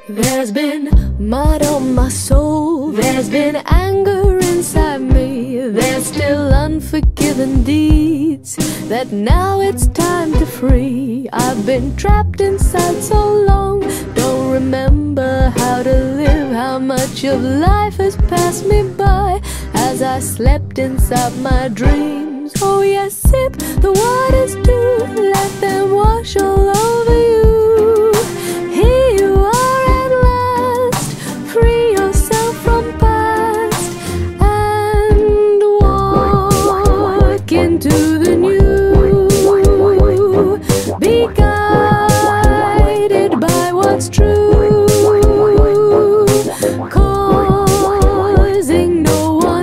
There's been mud on my soul, there's been anger inside me, there's still unforgiven deeds that now it's time to free. I've been trapped inside so long, don't remember how to live, how much of life has passed me by as I slept inside my dreams. Oh yes, sip the waters too, let them wash all over you. Here you are at last, free yourself from past and walk into the new. Be guided by what's true, causing no one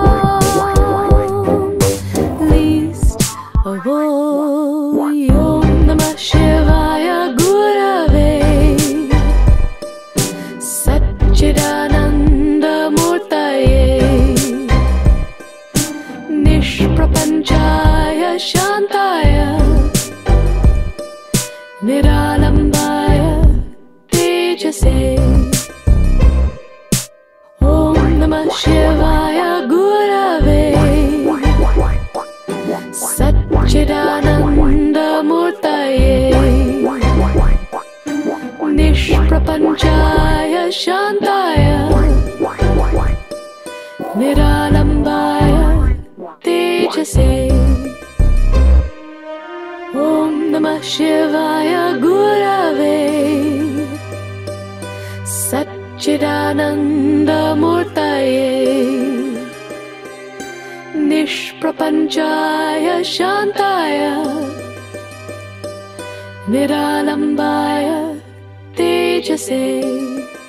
harm, least of all. Om Namah Shivaya Gurave Satchidananda Murtaye Nishprapanchaya Shantaya Niralambaya Tejase. Om Namah Shivaya Gurave Satchidananda Murtaye Nishprapanchaya Shantaya Niralambaya Tejase. Om Namah Shivaya Gurave Satchidananda Murtaye Nishprapanchaya Shantaya Niralambaya Tejase.